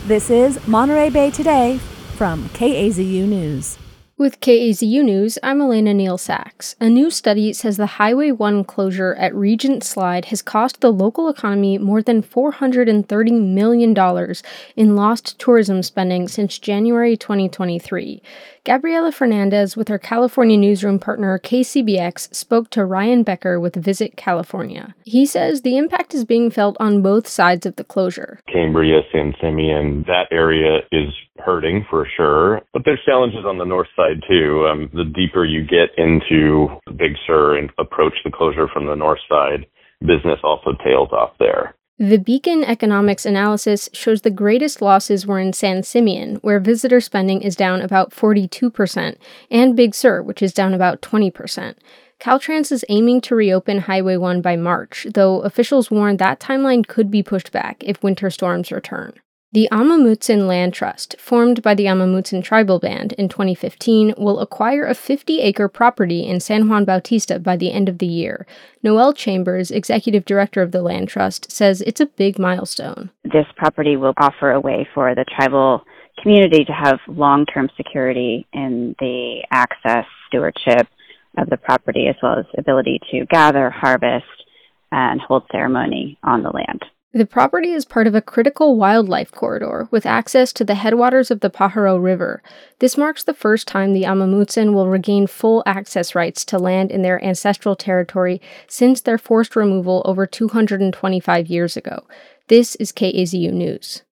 This is Monterey Bay Today from KAZU News. With KAZU News, I'm Elena Neal-Sachs. A new study says the Highway 1 closure at Regent Slide has cost the local economy more than $430 million in lost tourism spending since January 2023. Gabriela Fernandez with her California newsroom partner KCBX spoke to Ryan Becker with Visit California. He says the impact is being felt on both sides of the closure. Cambria, San Simeon, that area is hurting for sure, but there's challenges on the north side too. The deeper you get into Big Sur and approach the closure from the north side, business also tails off there. The Beacon Economics analysis shows the greatest losses were in San Simeon, where visitor spending is down about 42%, and Big Sur, which is down about 20%. Caltrans is aiming to reopen Highway 1 by March, though officials warn that timeline could be pushed back if winter storms return. The Amamutsan Land Trust, formed by the Amamutsan Tribal Band in 2015, will acquire a 50-acre property in San Juan Bautista by the end of the year. Noelle Chambers, executive director of the Land Trust, says it's a big milestone. This property will offer a way for the tribal community to have long-term security in the access, stewardship of the property, as well as ability to gather, harvest, and hold ceremony on the land. The property is part of a critical wildlife corridor with access to the headwaters of the Pajaro River. This marks the first time the Amamutsan will regain full access rights to land in their ancestral territory since their forced removal over 225 years ago. This is KAZU News.